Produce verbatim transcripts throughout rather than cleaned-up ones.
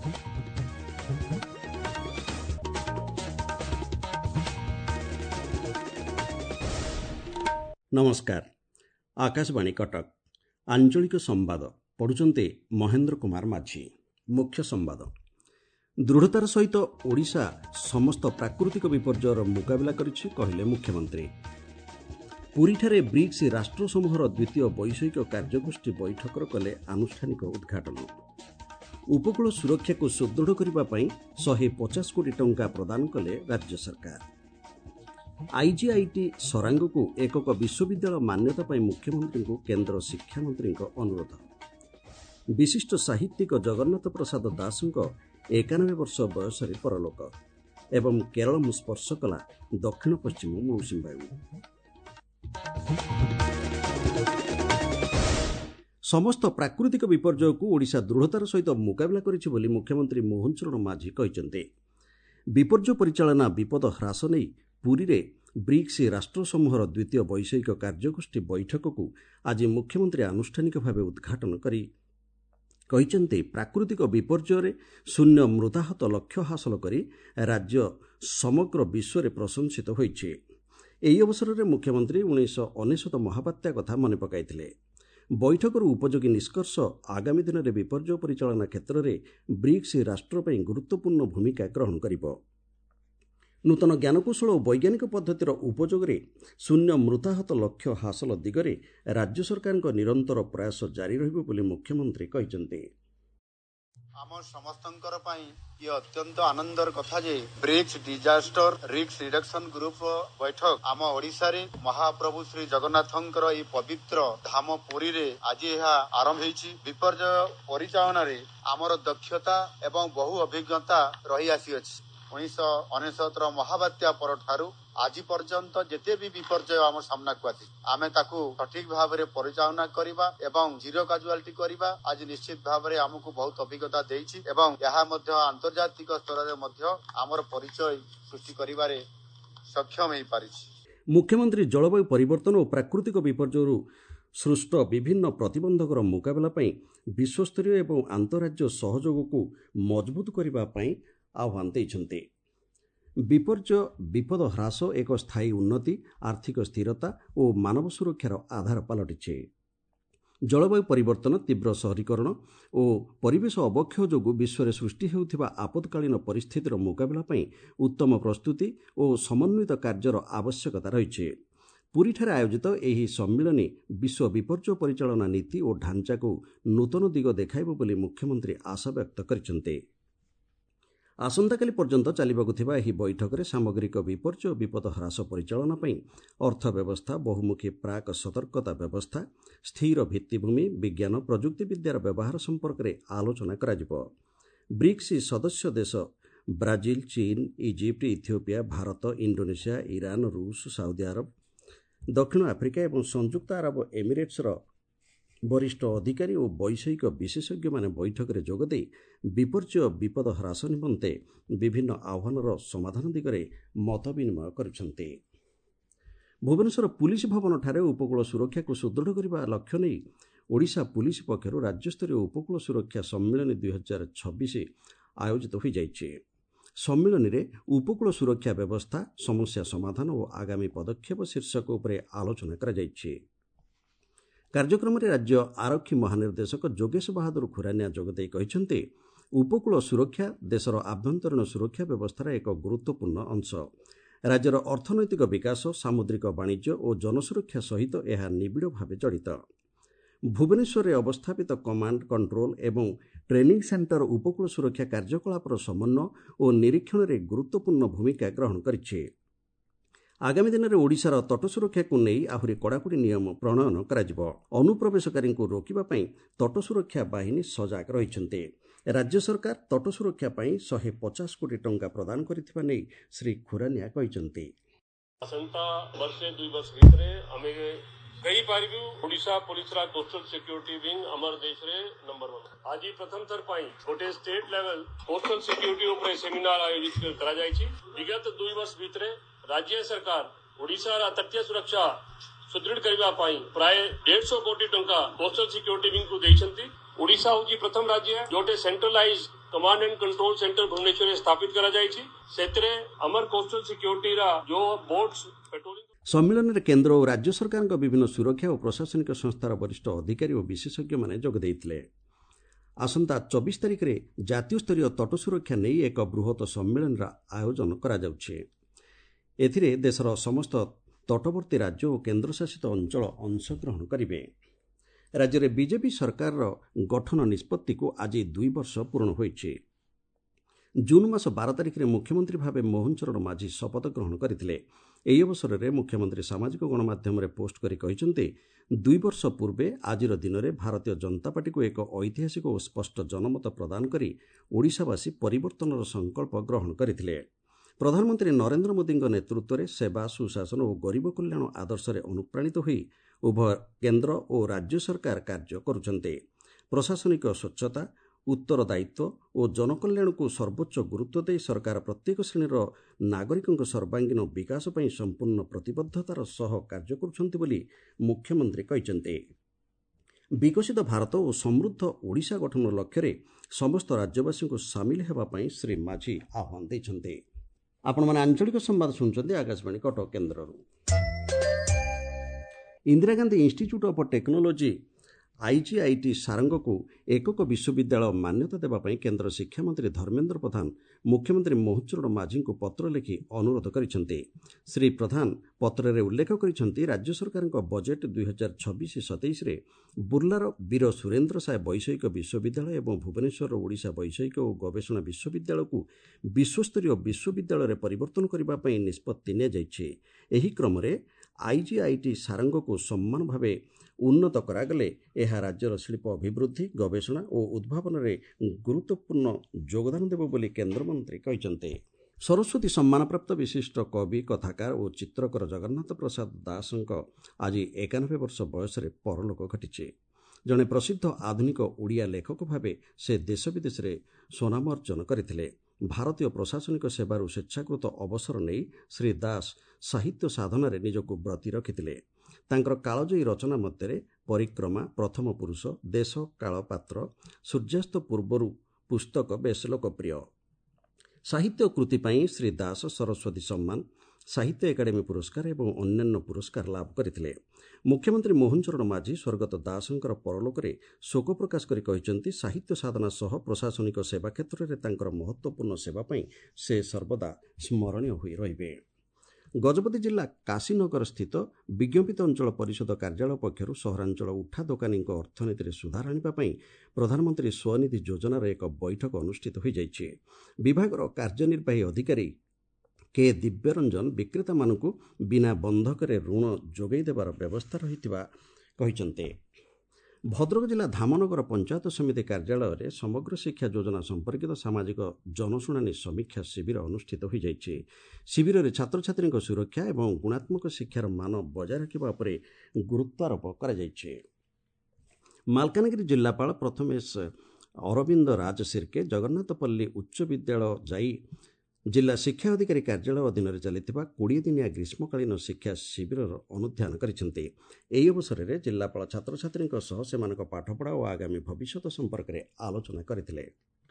नमस्कार। आकाशवाणी कटक आंचलिक संवाद पढ़ुचंते महेंद्र कुमार माझी। मुख्य संवाद। दृढ़तार सहित ओडिशा समस्त प्राकृतिक विपर्ययर मुकाबला करिछि कहले मुख्यमंत्री। पुरीठारे ब्रिक्स राष्ट्र समूहर द्वितीय वैषयिक कार्यगोष्ठी बैठकर कले आनुष्ठानिक उद्घाटन। उपकूल सुरक्षा को सुदृढ़ करने एक सौ पचास कोटी टंका प्रदान कले राज्य सरकार। आईजीआईटी सरांग को एकक विश्वविद्यालय मान्यता पाई मुख्यमंत्री को केंद्र शिक्षा मंत्री अनुरोध। विशिष्ट साहित्यिक जगन्नाथ प्रसाद दास एकानबे वर्ष बयस परलोक एवं केरल स्पर्श कला दक्षिण पश्चिम मौसुमी वायु। समस्त प्राकृतिक विपर्यय को ओडिशा दृढ़तार सहित मुकाबला करिछि बोली मुख्यमंत्री मोहन चरण माझी कहिसेंते। विपर्यय परिचालना विपद ह्रास नहीं पुरी रे ब्रिक्स राष्ट्र समूहर द्वितीय वैषयिक कार्यगोष्ठी बैठक को आज मुख्यमंत्री आनुष्ठानिक भाव उद्घाटन करी कहिसेंते प्राकृतिक विपर्यय शून्य मृताहत लक्ष्य हासिल करी राज्य समग्र विश्व में प्रशंसित होइछि। एही अवसर में मुख्यमंत्री उन्नीस अनेशत महाबात्या कथा मन पकाइथिले। बैठकर उपयोगी निष्कर्ष आगामी दिन में विपर्यय परिचालना क्षेत्र में ब्रिक्स राष्ट्र पर गुरुत्वपूर्ण भूमिका ग्रहण करिबो। नूतन ज्ञानकौशल और वैज्ञानिक पद्धतिर उपयोग में शून्य मृताहत लक्ष्य हासिल दिगरे राज्य सरकार निरंतर प्रयास जारी रहिबो बोली मुख्यमंत्री कहिसेंते। आम समस्तंकर पई ये अत्यंत आनंदर कथा जे BRICS disaster risk reduction group बैठक आम ओडिशा रे महाप्रभु श्री जगन्नाथंकर ये पवित्र धाम पुरी रे आज यह आरंभ होईछि। विपर्यय परिचालन रे आमर दक्षता एवं बहु अभिज्ञता रही आसी अछि। उन्नीस अनेशत महाबात्या पर ठारू आज पर्यंत जेते भी विपर्यय आम सामना को आसी आमे ताकू सठिक भाव में परिचालना करिबा एवं जीरो काजुआलिटी करिबा आज निश्चित भाव में आमको बहुत अभिज्ञता देइछि एवं यहा मध्य आंतर्जातिक स्तर रे मध्य आमर परिचय सृष्टि करिबारे सक्षम होई पारिछि। मुख्यमंत्री जलवायु परिवर्तन और प्राकृतिक विपर्यय सृष्ट विभिन्न प्रतिबंधकर मुकाबला पई विश्वस्तरीय एवं अंतर्राज्य सहयोग को मजबूत करबा पई आह्वान देइछन्ते। विपर्यय विपद ह्रास एक स्थायी उन्नति आर्थिक स्थिरता और मानव सुरक्षार आधार पलटिछे। जलवायु परिवर्तन तीव्र शहरीकरण और परिवेश अवक्षय जोगु विश्व में सृष्टि हेउथिबा आपतकालीन परिस्थितिर मुकाबला पई उत्तम प्रस्तुति और समन्वित कार्यर आवश्यकता रहिछे। पुरीठारे आयोजित एही सम्मिलनी विश्व विपर्यय परिचालना नीति और ढांचा को नूतन दिग देखाइबो बोली मुख्यमंत्री आशा व्यक्त करिसेंते। आसंताकाली पर्यंत चलिबाकु थिबा एही बैठक में सामग्रिक विपर्यय विपद ह्रास परिचालना पई अर्थव्यवस्था बहुमुखी प्राक सतर्कता व्यवस्था स्थिर भित्तिभूमि विज्ञान प्रजुक्ति विद्यार व्यवहार संपर्क में आलोचना कराजिबो। ब्रिक्स सदस्य देश ब्राजिल चीन Egypt Ethiopia Bharat Indonesia Iran रूस सऊदी अरब दक्षिण आफ्रिका और संयुक्त अरब एमिरेट्सर वरिष्ठ अधिकारी और वैषयिक विशेषज्ञ माने बैठक में जोगदे विपर्यय विपद ह्रास निमंते विभिन्न आह्वानर समाधान दिगरे मत विनिमय करिसेंते। भुवनेश्वर पुलिस भवन ठारे उपकूल सुरक्षा को सुदृढ़ करने लक्ष्य नहीं ओडिशा पुलिस पक्षर राज्यस्तरीय उपकूल सुरक्षा सम्मेलन दुई हजार छब्बीस आयोजित हो जाइए। सम्मेलन में उपकूल सुरक्षा व्यवस्था समस्या समाधान और आगामी पदक्षेप शीर्षक उपर आलोचना करा जाइए। कार्यक्रम में राज्य आरक्षी महानिर्देशक जोगेश बहादुर खुरानिया जोगदे कहते उपकूल सुरक्षा देशर आभ्यंतरीण सुरक्षा व्यवस्थार एक गुरुत्वपूर्ण अंश। राज्यर अर्थनैतिक विकास सामुद्रिक वाणिज्य और जनसुरक्षा सहित यह निबिड़ भाव जड़ित। भुवनेश्वर अवस्थापित कमांड कंट्रोल एवं ट्रेनिंग सेंटर उपकूल सुरक्षा कार्यकलापर समन्वय और निरीक्षण में गुरुत्वपूर्ण भूमिका ग्रहण करिछे। आगामी दिन में ओडिशार तट सुरक्षा को नहीं आहुरी कड़ाकड़ी नियम प्रणयन कराजिबो। अनुप्रवेशकारी को रोकिबा पई तट सुरक्षा बाहिनी सजाग रहिछन्ते। राज्य सरकार तट सुरक्षा पई सौ पचास कोटी टंका प्रदान करिथिबा नै श्री खुरानिया कहिसन्ते। असंता वर्ष दुई वर्ष भितरे आमे कई बार भी ओडिशा पुलिस रा कोस्टल सिक्योरिटी विंग हमर देश रे नंबर वन। आज प्रथम थर पाई गोटे स्टेट लेवल कोस्टल सिक्योरिटी ऊपर सेमिनार आयोजित करा जायछि। विगत दुई वर्ष भितरे राज्य सरकार ओडिशा रा तटीय सुरक्षा सुदृढ़ करबा पाई प्राय डेढ़ सौ कोटी टंका कोस्टल सिक्योरिटी विंग को देइछन्ति। ओडिशा होची प्रथम राज्य जोटे centralise command and control centre Bhubaneswar स्थापित करा जायछि सेतरे अमर कोस्टल सिक्योरिटी रा जो बोट्स पेट्रोलिंग सम्मेलन केन्द्र और राज्य सरकार विभिन्न सुरक्षा और प्रशासनिक संस्थार वरिष्ठ अधिकारी और विशेषज्ञ माने जोग देइथिले। आसंता चौबीस तारिख रे जातीय स्तरीय तट सुरक्षा नहीं एक बृहत सम्मेलन आयोजन करा जाउछि। एथिरे देशर समस्त तटवर्ती राज्य और केन्द्रशासित अंचल अंशग्रहण करिवे। राज्य में बीजेपी सरकार गठन निष्पत्ति को आज दुई वर्ष पूर्ण होइछि। जून मास बारह तारिख में मुख्यमंत्री भाव मोहन चरण माझी शपथ ग्रहण करथिले। एही अवसर में मुख्यमंत्री सामाजिक गणमाध्यम पोस्ट करी कहिसंते दुई वर्ष पूर्वे आजिर दिन में भारतीय जनता पार्टी को एक ऐतिहासिक और स्पष्ट जनमत प्रदान करी ओडिशावासी परिवर्तन संकल्प ग्रहण करथिले। प्रधानमंत्री नरेंद्र मोदी नेतृत्व में सेवा सुशासन और गरीब कल्याण आदर्श में अनुप्राणित होई उभय केन्द्र और राज्य सरकार कार्य करुछन्ते। प्रशासनिक स्वच्छता उत्तरदायित्व और जनकल्याण को सर्वोच्च गुरुत्व दे सरकार प्रत्येक श्रेणीर नागरिकों सर्वांगीन विकास पर संपूर्ण प्रतिबद्धतार सह कार्य करुछन्ते बोली मुख्यमंत्री कहिसंते। विकसित भारत और समृद्ध ओडिशा गठन लक्ष्य रे समस्त राज्यवासी को सामिल हेबा पई श्री माझी आह्वान दैछन्ते। आपण माने आंचलिक संवाद सुनछन्ते आकाशवाणी कटक केन्द्ररू। Indira Gandhi institute of technology IGIT Sarang को एकक विश्वविद्यालय मान्यता देवाई केन्द्र शिक्षा मंत्री धर्मेन्द्र प्रधान मुख्यमंत्री मोहन चरण माझी को पत्र लिखि अनुरोध करिसेंते। श्री प्रधान पत्र रे उल्लेख करिसेंते राज्य सरकार बजेट दुई हजार छब्बीस सतैश रे बुर्लार वीर सुरेन्द्र साय वैषयिक विश्वविद्यालय और भुवनेश्वर ओडिशा वैषयिक और गवेषणा विश्वविद्यालय को विश्वस्तरीय विश्वविद्यालय परिवर्तन करने निष्पत्ति नियाଯାଇଛି। एही क्रम रे आईजीआईटी सारंग को सम्मान भावे उन्नत करागले यह राज्यर शिल्प अभिवृद्धि गवेषणा और उद्भावन में गुरुत्वपूर्ण योगदान देव बोली केन्द्रमंत्री कहिसंते। सरस्वती सम्मान प्राप्त विशिष्ट कवि कथाकार और चित्रकर जगन्नाथ प्रसाद दास आज एकानबे वर्ष बयस परलोक घटी। जड़े प्रसिद्ध आधुनिक ओडिया लेखक भावे से देश विदेश में सुनाम अर्जन करथिले। भारतीय प्रशासनिक सेवार स्वेच्छाकृत अवसर नहीं श्री दास साहित्य साधन निजक ब्रती रखिथिले। तांकर कालजयी रचना मध्य परिक्रमा प्रथम पुरुष देश काल पात्र सूर्यास्त पूर्वरु पुस्तक बेस लोकप्रिय। साहित्य कृति पाई श्री दास सरस्वती सम्मान साहित्य एकाडेमी पुरस्कार और अन्यान्य पुरस्कार लाभ करथिले। मुख्यमंत्री मोहन चरण माझी स्वर्गत दासंकर परलोक रे शोक प्रकाश करी कहिसंती साहित्य साधना सह प्रशासनिक सेवा क्षेत्र में तांकर महत्वपूर्ण सेवा पाई से सर्वदा स्मरणीय होई रहिबे। गजपति जिला काशीनगर स्थित विज्ञपित अंचल परिषद कार्यालय पक्षर सहरांचल उठा दोकानी अर्थनीति सुधार आने प्रधानमंत्री स्वनिधि योजनार एक बैठक अनुष्ठित हो जाइए। विभागर कार्यनिर्वाही अधिकारी के दिव्यरंजन विक्रेता मानू बिना बंधक ऋण जोगाई देवार व्यवस्था रही कहते। भद्रक जिला धामनगर पंचायत समिति कार्यालय में समग्र शिक्षा योजना संपर्कित सामाजिक जनशुणानी समीक्षा शिविर अनुष्ठित हो जाइए। शिविर में छात्र छात्री सुरक्षा और गुणात्मक शिक्षार मान बजाय रखा पर गुरुत्वारोप कर मालकानगिरी जिलापाल प्रथमेश अरविंद राज सिरके जगन्नाथपल्ली उच्च विद्यालय जाई जिला शिक्षा अधिकारी कार्यालय अधीन चलता कोड़े दिनिया ग्रीष्मकालीन शिक्षा शिविर अनुध्यान करते। यह अवसर में जिलापाल छात्र छात्री पाठपढ़ा और आगामी भविष्य संपर्क में आलोचना करते।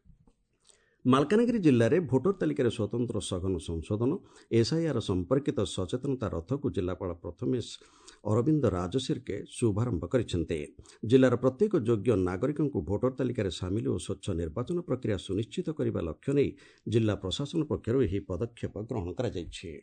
मालकानगिरी जिले में भोटर तालिकार स्वतंत्र सघन संशोधन एसआईआर संपर्कित सचेतनता रथ को जिलापाल प्रथमेश अरविंद राजसिरके शुभारंभ करते। जिलार प्रत्येक योग्य नागरिकों को भोटर तालिकार सामिल और स्वच्छ निर्वाचन प्रक्रिया सुनिश्चित करने लक्ष्य नहीं जिला प्रशासन पक्षर यह पदक्षेप ग्रहण कर।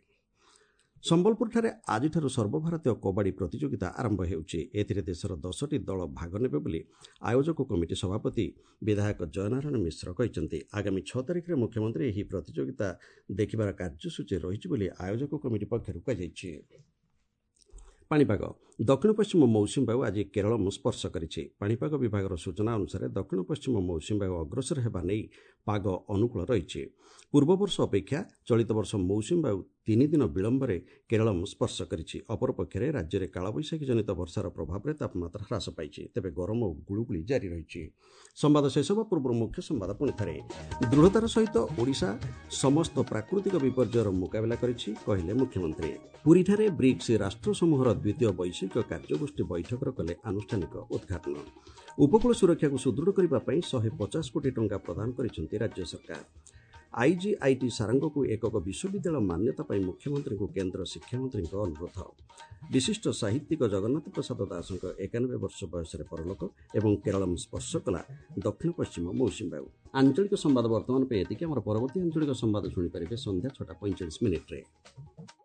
संबलपुर आज सर्वभारतीय कबाड़ी प्रतियोगिता आरंभ होउछि। एथिरे देशर दसटी दल भाग नेबे बोली आयोजक कमिटी सभापति विधायक जयनारायण मिश्र कहते। आगामी छह तारिख में मुख्यमंत्री यह प्रतियोगिता देखिबार कार्यसूची रही बोली आयोजक कमिटी पक्षर कहुछि। पाणीपाग दक्षिण पश्चिम मौसुमी बायु आज केरल स्पर्श करिछि। पाणीपाग विभाग सूचना अनुसार दक्षिण पश्चिम मौसुमी बायु अग्रसर हेबा नै पाग अनुकूल रहिछि। पूर्व वर्ष अपेक्षा चलित वर्ष मौसुमी बायु तीन दिन विलंबर केरल स्पर्श करिछि। अपरपक्षे राज्य में कालबैशाखी जनित वर्षार प्रभाव में तापमात्रा ह्रास पाइछि। तेबे गरम और गुळुगुळी जारी रहिछि। संवाद शेष होगा पूर्व मुख्य संवाद पुणी थे। दृढ़तार सहित ओडिशा समस्त प्राकृतिक विपर्ययर मुकाबला करिछि कहले मुख्यमंत्री। पुरीठारे ब्रिक्स राष्ट्र समूहर द्वितीय वैश्विक ବାର୍ଷିକ କାର୍ଯ୍ୟଗୋଷ୍ଠୀ ବୈଠକର କଲେ ଆନୁଷ୍ଠାନିକ ଉଦ୍ଘାଟନ। ଉପକୂଳ ସୁରକ୍ଷାକୁ ସୁଦୃଢ଼ କରିବା ପାଇଁ ଶହେ ପଚାଶ କୋଟି ଟଙ୍କା ପ୍ରଦାନ କରିଛନ୍ତି ରାଜ୍ୟ ସରକାର। ଆଇଜିଆଇଟି ସାରଙ୍ଗକୁ ଏକକ ବିଶ୍ୱବିଦ୍ୟାଳୟ ମାନ୍ୟତା ପାଇଁ ମୁଖ୍ୟମନ୍ତ୍ରୀଙ୍କୁ କେନ୍ଦ୍ର ଶିକ୍ଷାମନ୍ତ୍ରୀଙ୍କ ଅନୁରୋଧ। ବିଶିଷ୍ଟ ସାହିତ୍ୟିକ ଜଗନ୍ନାଥ ପ୍ରସାଦ ଦାସଙ୍କ ଏକାନବେ ବର୍ଷ ବୟସରେ ପରଲୋକ ଏବଂ କେରଳମ୍ ସ୍ପର୍ଶ କଲା ଦକ୍ଷିଣ ପଶ୍ଚିମ ମୌସୁମୀ ବାୟୁ। ଆଞ୍ଚଳିକ ସମ୍ବାଦ ବର୍ତ୍ତମାନ ପାଇଁ ଏତିକି। ଆମର ପରବର୍ତ୍ତୀ ଆଞ୍ଚଳିକ ସମ୍ବାଦ ଶୁଣିପାରିବେ ସନ୍ଧ୍ୟା ଛଅଟା ପଇଁଚାଳିଶ ମିନିଟ୍ରେ।